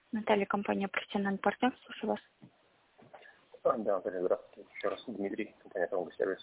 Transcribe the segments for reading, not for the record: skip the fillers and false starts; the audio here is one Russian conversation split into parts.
Наталья, компания «Профессиональный партнер», слушаю вас. Да, Наталья, здравствуйте. Еще раз Дмитрий, компания «Тонго Сервис».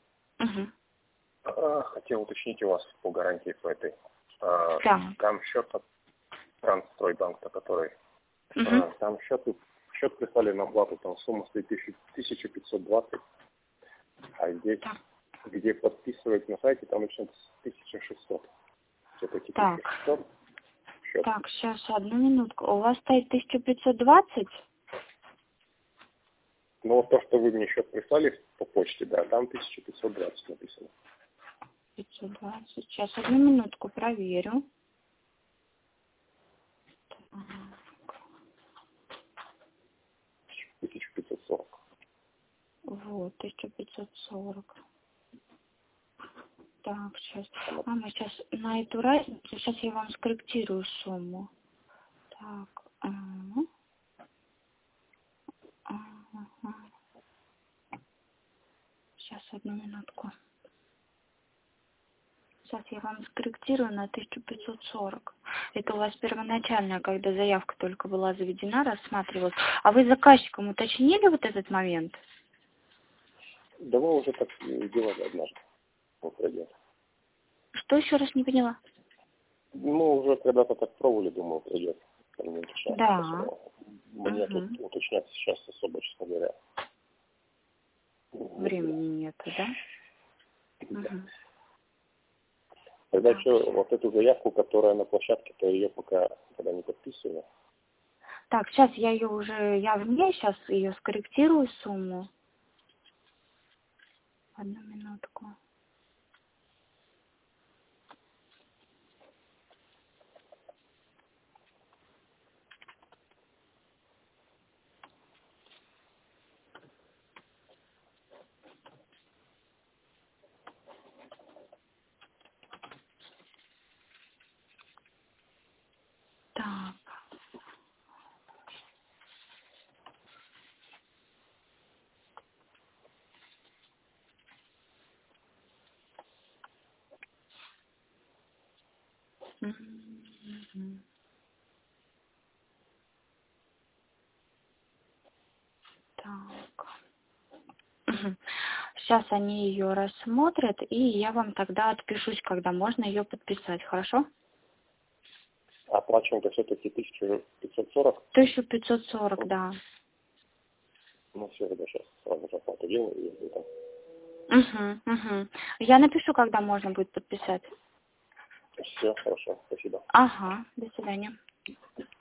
Угу. Хотел уточнить у вас по гарантии по этой. Да. Там счет от Трансстройбанка, который... Угу. Там счет прислали на оплату, там сумма стоит 1520, а здесь, Так. где подписывать на сайте, там начинается с 1600. Все-таки Так. 1600 счет. Так, сейчас, одну минутку. У вас стоит 1520? Но вот то, что вы мне счет прислали по почте, да, там 1520 написано. 520. Сейчас, одну минутку, проверю. 1540. Вот, 1540. Так, сейчас. Мы сейчас на эту разницу, сейчас я вам скорректирую сумму. Так. Сейчас, одну минутку. Сейчас я вам скорректирую на 1540. Это у вас первоначально, когда заявка только была заведена, рассматривалась. А вы заказчиком уточнили вот этот момент? Да мы уже так делали однажды. Вот пройдет. Что еще раз не поняла? Мы уже когда-то так пробовали, думаю, пройдет. Да. Мне тут уточнять сейчас особо, честно говоря. Времени нету, да? Да. Тогда что, вот эту заявку, которая на площадке, то ее пока не подписываю. Так, сейчас я ее уже, сейчас ее скорректирую сумму. Одну минутку. Так. Так. Сейчас они ее рассмотрят, и я вам тогда отпишусь, когда можно ее подписать, хорошо? Оплачиваем-то все-таки 1540. 1540, да. Ну все, тогда сейчас сразу же оплату делаю, если там. Я напишу, когда можно будет подписать. Все, хорошо, спасибо. Ага, до свидания.